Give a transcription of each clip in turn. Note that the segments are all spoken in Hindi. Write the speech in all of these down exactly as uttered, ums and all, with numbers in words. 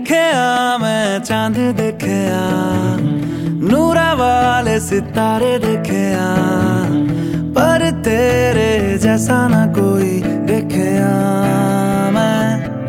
देखया मैं चांद देखया, नूरा वाले सितारे देखया, पर तेरे जैसा ना कोई देखया मैं।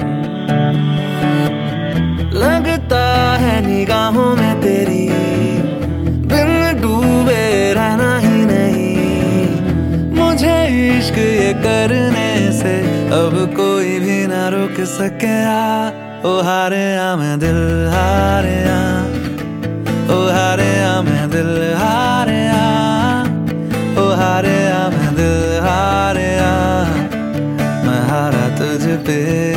लगता है निगाहों में तेरी बिन डूबे रहना ही नहीं, मुझे इश्क ये करने से अब कोई भी ना रोक सकेगा। ओ हारे आ मैं दिल हारे आ, ओ हारे आ मैं दिल हारे आ, ओ हारे आ मैं दिल हारे आ, मैं हारा तुझ पे।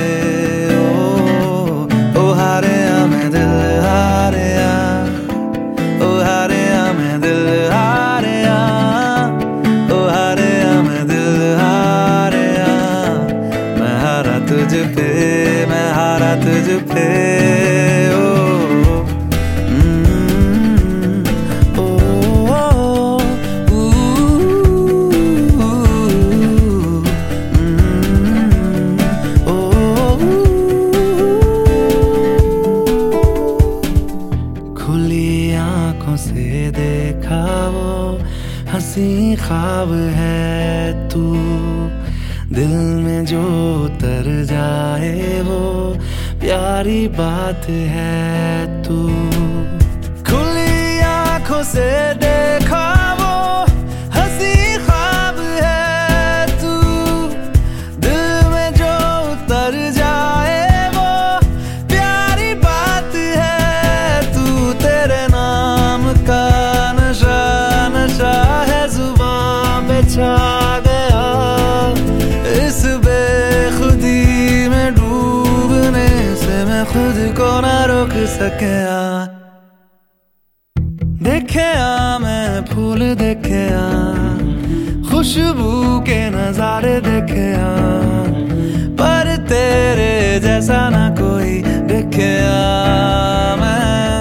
ओ ओ हारे आ मैं दिल हारे आ, ओ हारे आ मैं दिल हारे आ, ओ हारे आ मैं दिल हारे आ, मैं हारा तुझ पे, मैं हारा तुझ पे। ओ खुली आंखों से देखा वो हंसी ख्वाब है तू, दिल में जो उतर जाए वो प्यारी बात है तू। खुली आंखों से देखा वो हंसी ख्वाब है तू, दिल में जो उतर जाए वो प्यारी बात है तू। तेरे नाम का नशा नशा है जुबान पे छा गया, इस बेखुदी में डूबने से मैं खुद को ना रोक सकेया। देखया मैं फूल देखया, खुशबू के नजारे देखया, पर तेरे जैसा ना कोई देखया मैं।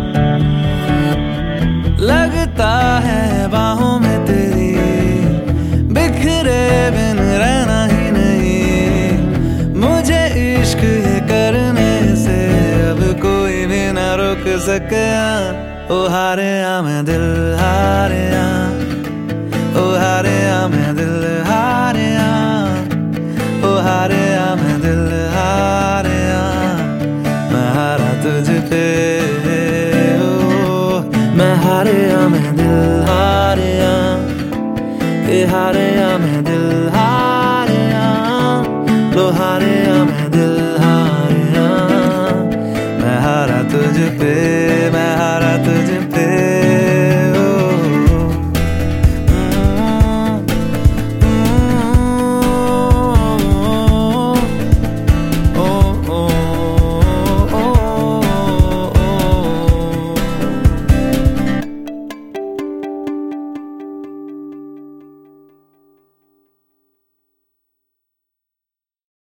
लगता है बाहों में तेरी बिखरे बिन रहना ही नहीं, मुझे इश्क ये करने से अब कोई भी ना रोक सकेया। ओ हारे आ मैं दिल हारे आ, ओ हारे आ मैं दिल हारे आ, ओ हारे आ मैं दिल हारे आ, मैं हारा तुझ पे। ओ मैं हारे आ मैं दिल हारे आ, ए हारे आ मैं दिल हारे आ, लो हारे आ मैं दिल हारे आ, मैं हारा तुझ पे।